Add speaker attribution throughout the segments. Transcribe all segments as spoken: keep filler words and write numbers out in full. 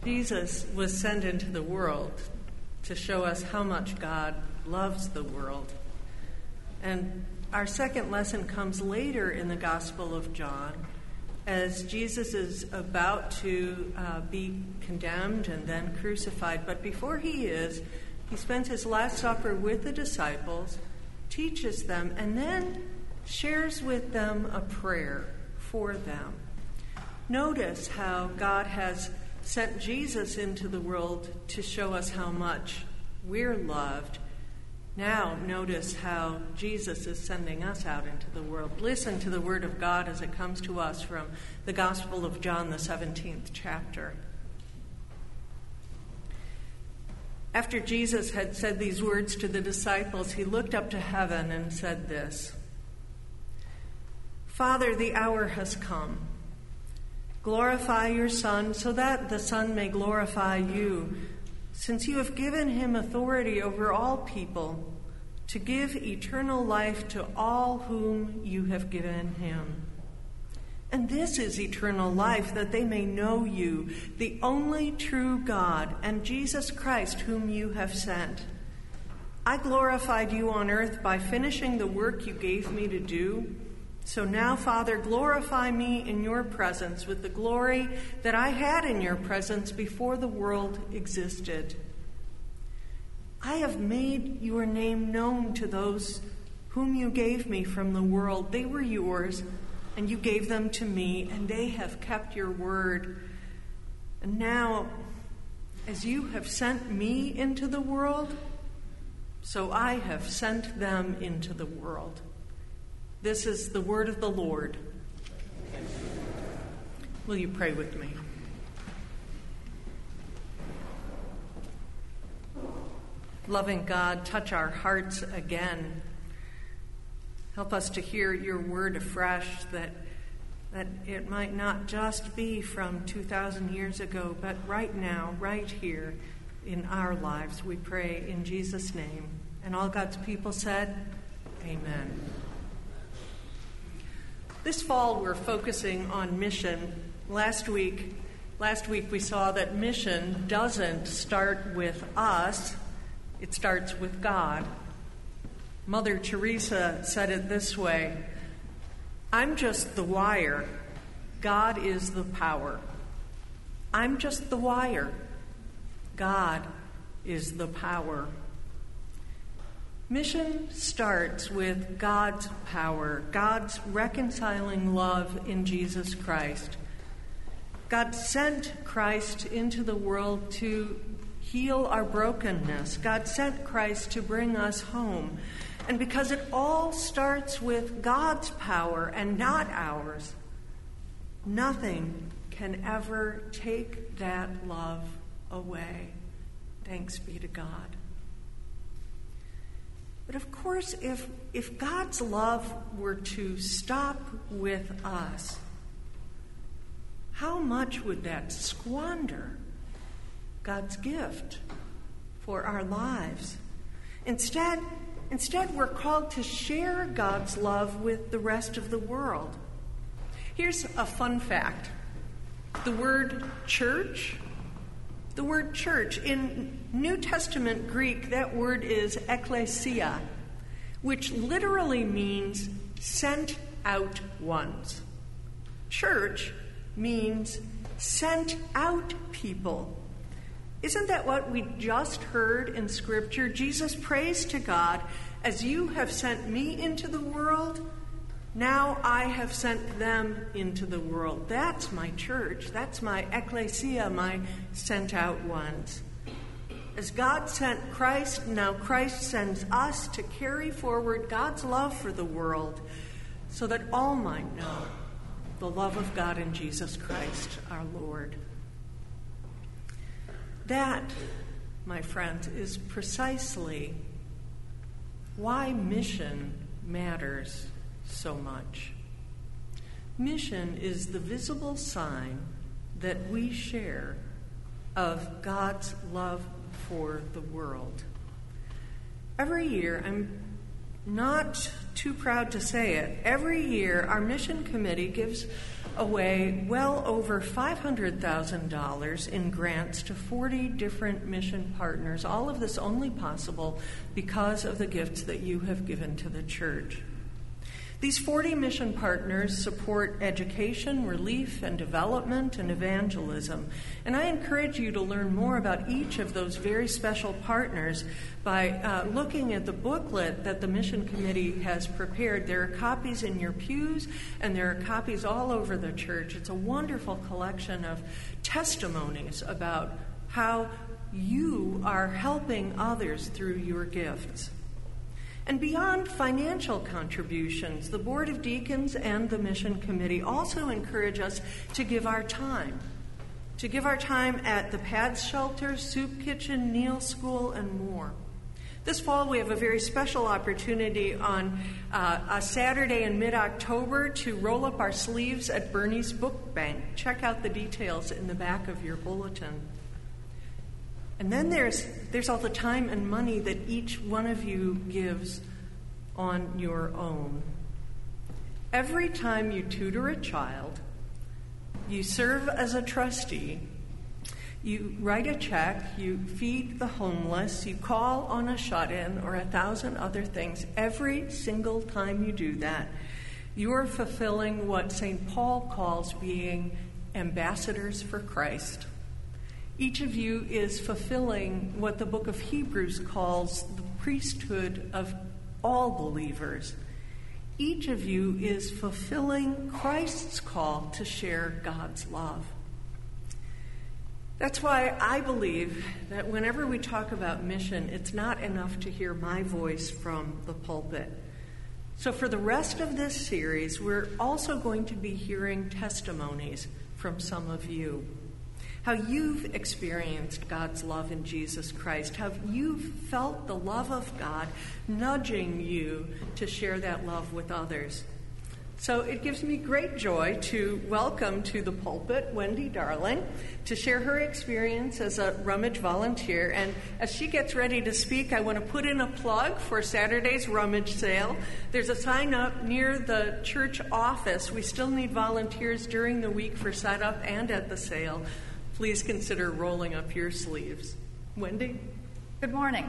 Speaker 1: Jesus was sent into the world to show us how much God loves the world. And our second lesson comes later in the Gospel of John, as Jesus is about to uh, be condemned and then crucified. But before he is, he spends his Last Supper with the disciples, teaches them, and then shares with them a prayer for them. Notice how God has sent Jesus into the world to show us how much we're loved. Now notice how Jesus is sending us out into the world. Listen to the word of God as it comes to us from the Gospel of John, the seventeenth chapter. After Jesus had said these words to the disciples, he looked up to heaven and said this: "Father, the hour has come. Glorify your Son, so that the Son may glorify you, since you have given him authority over all people, to give eternal life to all whom you have given him. And this is eternal life, that they may know you, the only true God, and Jesus Christ, whom you have sent. I glorified you on earth by finishing the work you gave me to do. So now, Father, glorify me in your presence with the glory that I had in your presence before the world existed. I have made your name known to those whom you gave me from the world. They were yours, and you gave them to me, and they have kept your word. And now, as you have sent me into the world, so I have sent them into the world." This is the word of the Lord. Will you pray with me? Loving God, touch our hearts again. Help us to hear your word afresh, that, that it might not just be from two thousand years ago, but right now, right here in our lives, we pray in Jesus' name. And all God's people said, amen. This fall, we're focusing on mission. Last week, last week we saw that mission doesn't start with us, it starts with God. Mother Teresa said it this way: "I'm just the wire, God is the power. I'm just the wire, God is the power." Mission starts with God's power, God's reconciling love in Jesus Christ. God sent Christ into the world to heal our brokenness. God sent Christ to bring us home. And because it all starts with God's power and not ours, nothing can ever take that love away. Thanks be to God. But of course, if, if God's love were to stop with us, how much would that squander God's gift for our lives? Instead, instead, we're called to share God's love with the rest of the world. Here's a fun fact. The word church, the word church, in New Testament Greek, that word is ekklesia, which literally means sent out ones. Church means sent out people. Isn't that what we just heard in Scripture? Jesus prays to God, "As you have sent me into the world, now I have sent them into the world." That's my church. That's my ekklesia, my sent out ones. As God sent Christ, now Christ sends us to carry forward God's love for the world, so that all might know the love of God in Jesus Christ, our Lord. That, my friends, is precisely why mission matters so much. Mission is the visible sign that we share of God's love for the world. Every year, I'm not too proud to say it, every year our mission committee gives away well over five hundred thousand dollars in grants to forty different mission partners, all of this only possible because of the gifts that you have given to the church. These forty mission partners support education, relief, and development, and evangelism. And I encourage you to learn more about each of those very special partners by uh, looking at the booklet that the Mission Committee has prepared. There are copies in your pews, and there are copies all over the church. It's a wonderful collection of testimonies about how you are helping others through your gifts. And beyond financial contributions, the Board of Deacons and the Mission Committee also encourage us to give our time, to give our time at the PADS shelter, soup kitchen, Neil School, and more. This fall, we have a very special opportunity on uh, a Saturday in mid-October to roll up our sleeves at Bernie's Book Bank. Check out the details in the back of your bulletin. And then there's there's all the time and money that each one of you gives on your own. Every time you tutor a child, you serve as a trustee, you write a check, you feed the homeless, you call on a shut-in, or a thousand other things, every single time you do that, you're fulfilling what Saint Paul calls being ambassadors for Christ. Each of you is fulfilling what the book of Hebrews calls the priesthood of all believers. Each of you is fulfilling Christ's call to share God's love. That's why I believe that whenever we talk about mission, it's not enough to hear my voice from the pulpit. So for the rest of this series, we're also going to be hearing testimonies from some of you. How you've experienced God's love in Jesus Christ, how you've felt the love of God nudging you to share that love with others. So it gives me great joy to welcome to the pulpit Wendy Darling to share her experience as a Rummage volunteer. And as she gets ready to speak, I want to put in a plug for Saturday's Rummage sale. There's a sign up near the church office. We still need volunteers during the week for setup and at the sale. Please consider rolling up your sleeves. Wendy?
Speaker 2: Good morning.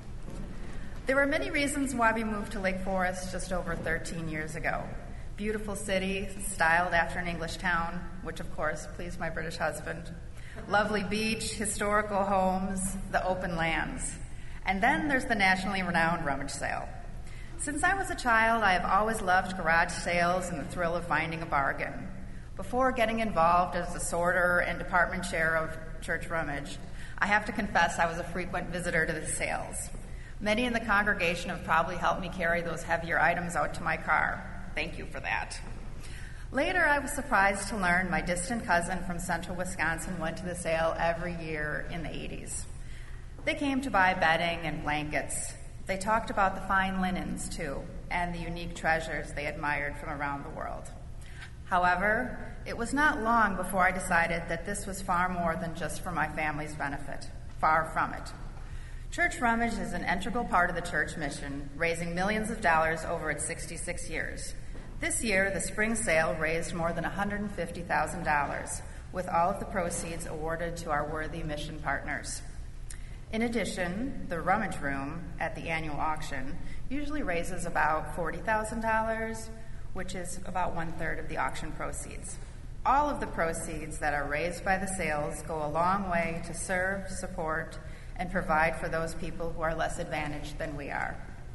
Speaker 2: There were many reasons why we moved to Lake Forest just over thirteen years ago. Beautiful city, styled after an English town, which of course pleased my British husband. Lovely beach, historical homes, the open lands. And then there's the nationally renowned rummage sale. Since I was a child, I have always loved garage sales and the thrill of finding a bargain. Before getting involved as the sorter and department chair of Church Rummage, I have to confess I was a frequent visitor to the sales. Many in the congregation have probably helped me carry those heavier items out to my car. Thank you for that. Later, I was surprised to learn my distant cousin from central Wisconsin went to the sale every year in the eighties. They came to buy bedding and blankets. They talked about the fine linens, too, and the unique treasures they admired from around the world. However, it was not long before I decided that this was far more than just for my family's benefit. Far from it. Church Rummage is an integral part of the church mission, raising millions of dollars over its sixty-six years. This year, the spring sale raised more than one hundred fifty thousand dollars, with all of the proceeds awarded to our worthy mission partners. In addition, the Rummage Room at the annual auction usually raises about forty thousand dollars, which is about one-third of the auction proceeds. All of the proceeds that are raised by the sales go a long way to serve, support, and provide for those people who are less advantaged than we are.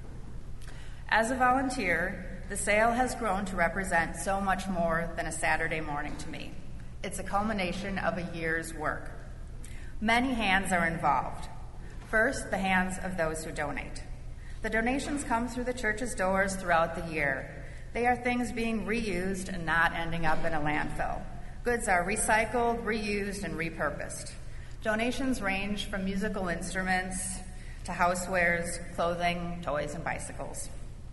Speaker 2: As a volunteer, the sale has grown to represent so much more than a Saturday morning to me. It's a culmination of a year's work. Many hands are involved. First, the hands of those who donate. The donations come through the church's doors throughout the year. They are things being reused and not ending up in a landfill. Goods are recycled, reused, and repurposed. Donations range from musical instruments to housewares, clothing, toys, and bicycles.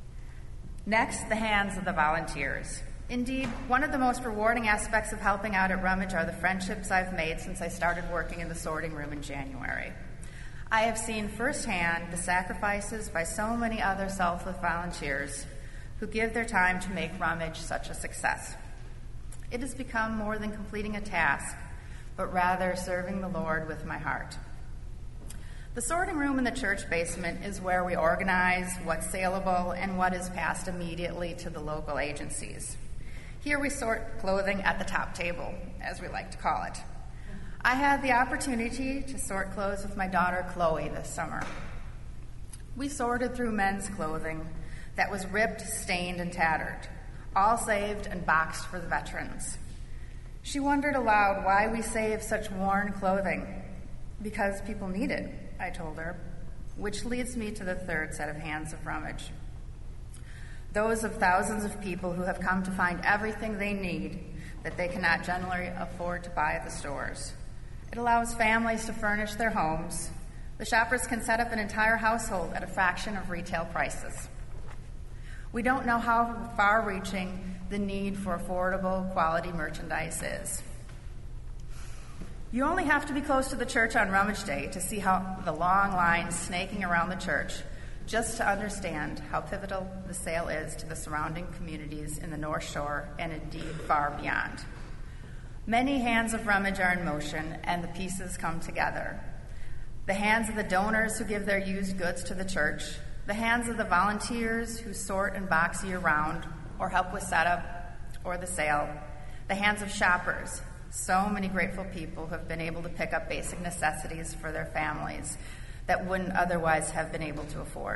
Speaker 2: Next, the hands of the volunteers. Indeed, one of the most rewarding aspects of helping out at Rummage are the friendships I've made since I started working in the sorting room in January. I have seen firsthand the sacrifices by so many other selfless volunteers who give their time to make Rummage such a success. It has become more than completing a task, but rather serving the Lord with my heart. The sorting room in the church basement is where we organize what's saleable and what is passed immediately to the local agencies. Here we sort clothing at the top table, as we like to call it. I had the opportunity to sort clothes with my daughter Chloe this summer. We sorted through men's clothing that was ripped, stained, and tattered, all saved and boxed for the veterans. She wondered aloud why we save such worn clothing. Because people need it, I told her, which leads me to the third set of hands of rummage. Those of thousands of people who have come to find everything they need that they cannot generally afford to buy at the stores. It allows families to furnish their homes. The shoppers can set up an entire household at a fraction of retail prices. We don't know how far-reaching the need for affordable, quality merchandise is. You only have to be close to the church on Rummage Day to see how the long lines snaking around the church, just to understand how pivotal the sale is to the surrounding communities in the North Shore and indeed far beyond. Many hands of rummage are in motion, and the pieces come together. The hands of the donors who give their used goods to the church, the hands of the volunteers who sort and box year-round or help with setup or the sale, the hands of shoppers, so many grateful people who have been able to pick up basic necessities for their families that wouldn't otherwise have been able to afford.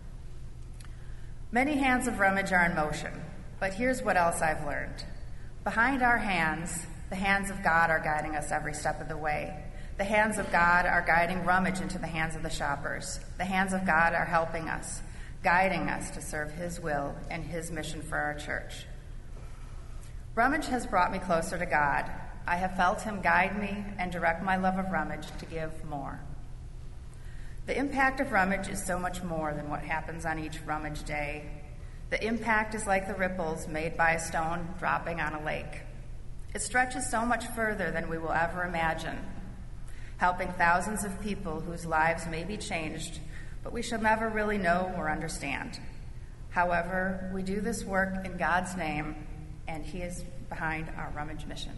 Speaker 2: Many hands of rummage are in motion, but here's what else I've learned. Behind our hands, the hands of God are guiding us every step of the way. The hands of God are guiding rummage into the hands of the shoppers. The hands of God are helping us, guiding us to serve His will and His mission for our church. Rummage has brought me closer to God. I have felt Him guide me and direct my love of rummage to give more. The impact of rummage is so much more than what happens on each rummage day. The impact is like the ripples made by a stone dropping on a lake. It stretches so much further than we will ever imagine, helping thousands of people whose lives may be changed, but we shall never really know or understand. However, we do this work in God's name, and He is behind our rummage mission.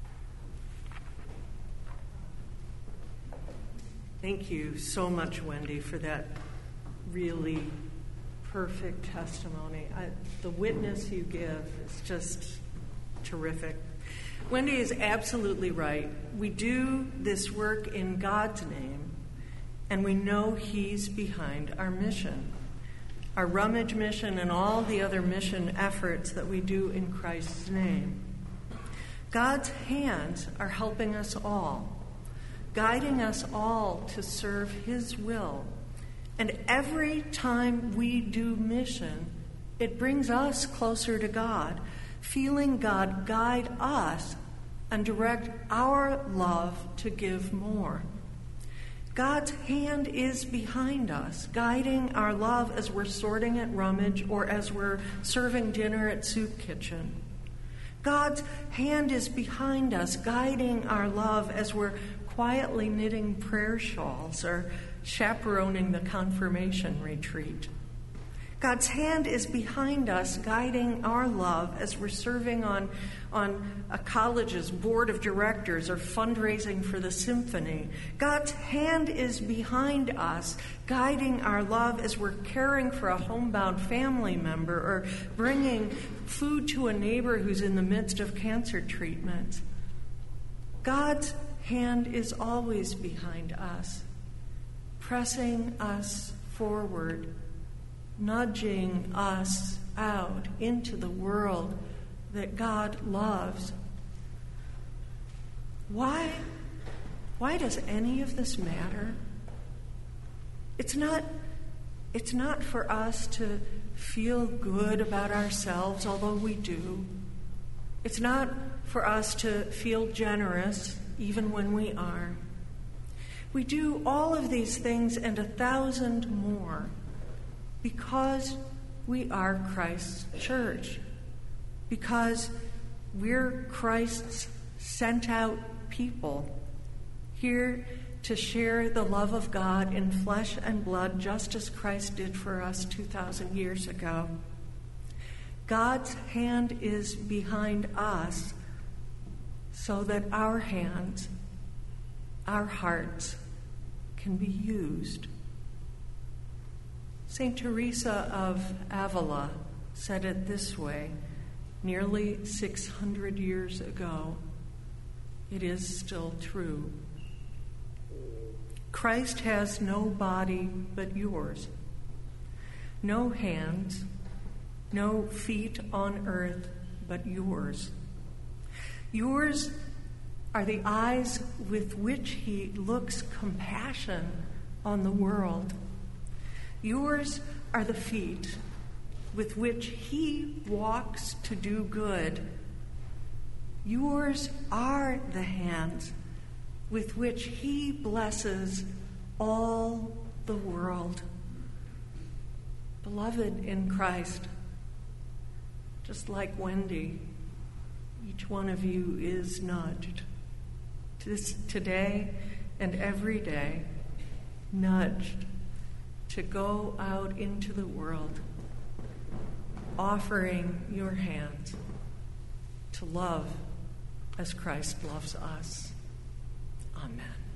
Speaker 1: Thank you so much, Wendy, for that really perfect testimony. I, the witness you give is just terrific. Wendy is absolutely right. We do this work in God's name, and we know He's behind our mission, our rummage mission, and all the other mission efforts that we do in Christ's name. God's hands are helping us all, guiding us all to serve His will. And every time we do mission, it brings us closer to God, feeling God guide us and direct our love to give more. God's hand is behind us, guiding our love as we're sorting at Rummage or as we're serving dinner at Soup Kitchen. God's hand is behind us, guiding our love as we're quietly knitting prayer shawls or chaperoning the confirmation retreat. God's hand is behind us, guiding our love as we're serving on, on a college's board of directors or fundraising for the symphony. God's hand is behind us, guiding our love as we're caring for a homebound family member or bringing food to a neighbor who's in the midst of cancer treatment. God's hand is always behind us, pressing us forward, nudging us out into the world that God loves. Why, why does any of this matter? It's not, it's not for us to feel good about ourselves, although we do. It's not for us to feel generous, even when we are. We do all of these things and a thousand more because we are Christ's church, because we're Christ's sent out people here to share the love of God in flesh and blood, just as Christ did for us two thousand years ago. God's hand is behind us, so that our hands, our hearts can be used. Saint Teresa of Avila said it this way nearly six hundred years ago. It is still true. Christ has no body but yours, no hands, no feet on earth but yours. Yours are the eyes with which he looks compassion on the world. Yours are the feet with which he walks to do good. Yours are the hands with which he blesses all the world. Beloved in Christ, just like Wendy, each one of you is nudged this, today and every day, nudged to go out into the world, offering your hands to love as Christ loves us. Amen.